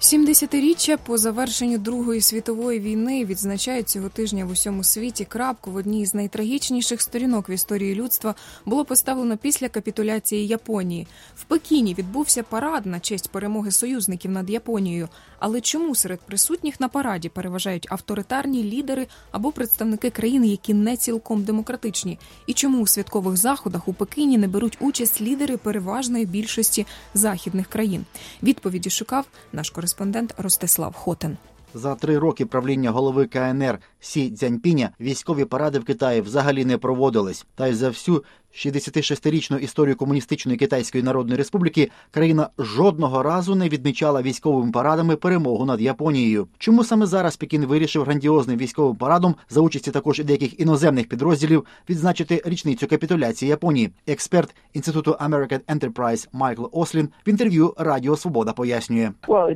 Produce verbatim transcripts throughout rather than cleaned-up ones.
сімдесятиріччя по завершенню Другої світової війни відзначають цього тижня в усьому світі. Крапку в одній із найтрагічніших сторінок в історії людства було поставлено після капітуляції Японії. В Пекіні відбувся парад на честь перемоги союзників над Японією. Але чому серед присутніх на параді переважають авторитарні лідери або представники країн, які не цілком демократичні? І чому у святкових заходах у Пекіні не беруть участь лідери переважної більшості західних країн? Відповіді шукав наш кореспондент Ростислав Хотин. За три роки правління голови ка ен ер Сі Цзяньпіня військові паради в Китаї взагалі не проводились. Та й за всю шістдесятишестирічну історію комуністичної Китайської Народної Республіки країна жодного разу не відмічала військовими парадами перемогу над Японією. Чому саме зараз Пекін вирішив грандіозним військовим парадом за участі також деяких іноземних підрозділів відзначити річницю капітуляції Японії? Експерт Інституту American Enterprise Майкл Ослін в інтерв'ю Радіо Свобода пояснює.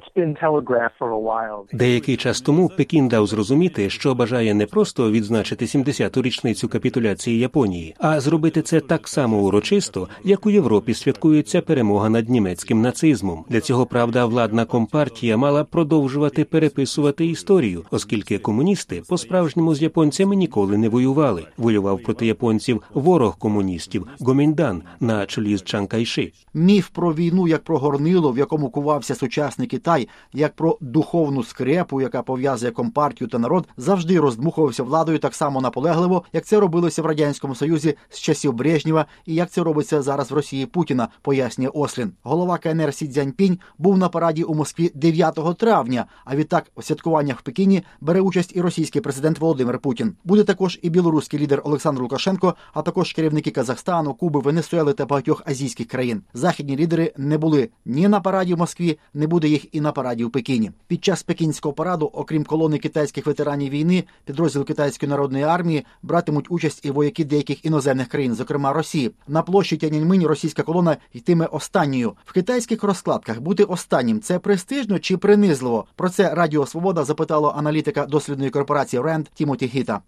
Деякий час тому Пекін дав зрозуміти, що бажає не просто відзначити сімдесяту річницю капітуляції Японії, а зробити це так само урочисто, як у Європі святкується перемога над німецьким нацизмом. Для цього, правда, владна компартія мала продовжувати переписувати історію, оскільки комуністи по-справжньому з японцями ніколи не воювали. Воював проти японців ворог комуністів – Гоміндан на чолі з Чан Кайши. Міф про війну як про горнило, в якому кувався сучасний Китай, як про духовну скрепу, яка пов'язує компартію та народ, завжди роздмухувався владою так само наполегливо, як це робилося в Радянському Союзі з часів Брежнєва і як це робиться зараз в Росії Путіна, пояснює Ослін. Голова ка ен ер Сі Цзяньпінь був на параді у Москві дев'ятого травня, а відтак у святкуваннях в Пекіні бере участь і російський президент Володимир Путін. Буде також і білоруський лідер Олександр Лукашенко, а також керівники Казахстану, Куби, Венесуели та багатьох азійських країн. Західні лідери не були ні на параді в Москві, не буде їх і на параді в Пекіні. Під час пекінського параду, окрім колони китайських ветеранів війни, підрозділ Китайської народної армії братимуть участь і вояки деяких іноземних країн, зокрема Росії. На площі Тяньаньминь російська колона йтиме останньою. В китайських розкладках бути останнім – це престижно чи принизливо? Про це Радіо Свобода запитало аналітика дослідної корпорації Ренд Тімоті Гіта.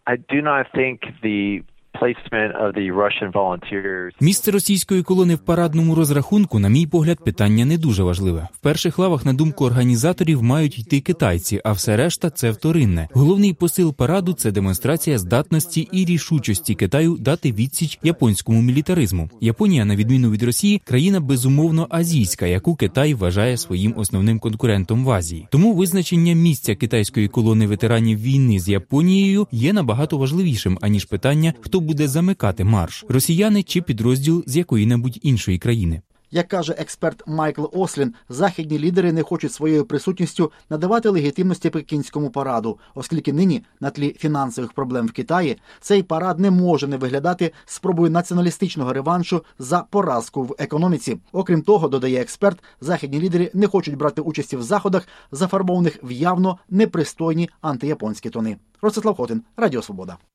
Місце російської колони в парадному розрахунку, на мій погляд, питання не дуже важливе. В перших лавах, на думку організаторів, мають йти китайці, а все решта – це вторинне. Головний посил параду – це демонстрація здатності і рішучості Китаю дати відсіч японському мілітаризму. Японія, на відміну від Росії, країна безумовно азійська, яку Китай вважає своїм основним конкурентом в Азії. Тому визначення місця китайської колони ветеранів війни з Японією є набагато важливішим, аніж питання, хто буде замикати марш – росіяни чи підрозділ з якої-небудь іншої країни. Як каже експерт Майкл Ослін, західні лідери не хочуть своєю присутністю надавати легітимності пекінському параду, оскільки нині, на тлі фінансових проблем в Китаї, цей парад не може не виглядати спробою націоналістичного реваншу за поразку в економіці. Окрім того, додає експерт, західні лідери не хочуть брати участі в заходах, зафарбованих в явно непристойні антияпонські тони. Ростислав Хотин, Радіо Свобода.